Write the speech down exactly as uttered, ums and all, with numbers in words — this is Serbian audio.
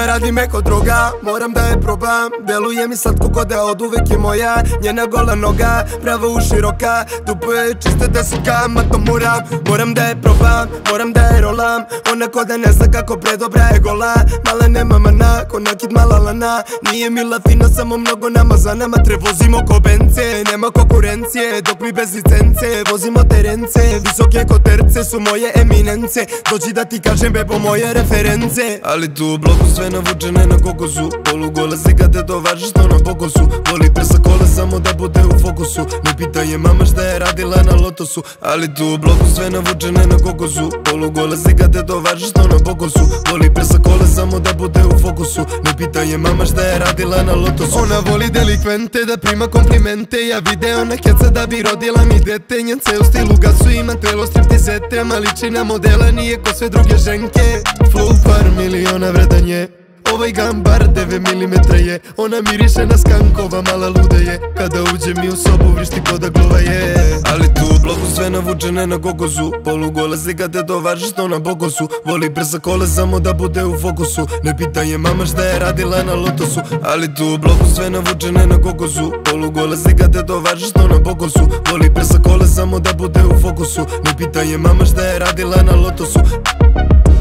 Ona radi me ko droga, moram da je probam. Deluje mi slatko ko da od uvek je moja. Njena gola noga, prava u široka. Dupo je čiste desetka, ma to moram. Moram da je probam, moram da je rolam. Ona ko da ne zna kako predobra je gola. Mala nema mana, ko nakid mala lana. Nije mila fina, samo mnogo namazana. Matre vozimo ko bence, nema konkurencije. Dok mi bez licence, vozimo terence. Visoke ko terce su moje eminence. Dođi da ti kažem bebo moje reference. Ali tu u bloku sve navučene na kokosu. Polugole slika te to važi što na pokosu. Voli prsa kola samo da bude u fokusu. Ne pita je mama šta je radila na lotosu. Ali tu u bloku sve navučene na kokosu. Polugole slika te to važi što na pokosu. Voli prsa kola samo da bude u fokusu. Ne pita je mama šta je radila na lotosu. Ona voli delikvente da prima komplimente. Ja video na keca da bi rodila mi dete. Njen ceo stil u gasu ima telo striptizete. Ma liči na modela nije ko sve druge ženke. Flow par miliona vredan je. Ovaj gambar devet milimetara je. Ona miriše na skankova, mala luda je. Kada uđe mi u sobu vrišti ko da gluva je. Ali tu u bloku sve navučene na kokosu. Polugole slika te to važi što na bokosu. Voli prsa kola samo da bude u fokusu. Ne pita je mama šta je radila na lotosu. Ali tu u bloku sve navučene na kokosu. Polugole slika te to važi što na bokosu. Voli prsa kola samo da bude u fokusu. Ne pita je mama šta je radila na lotosu.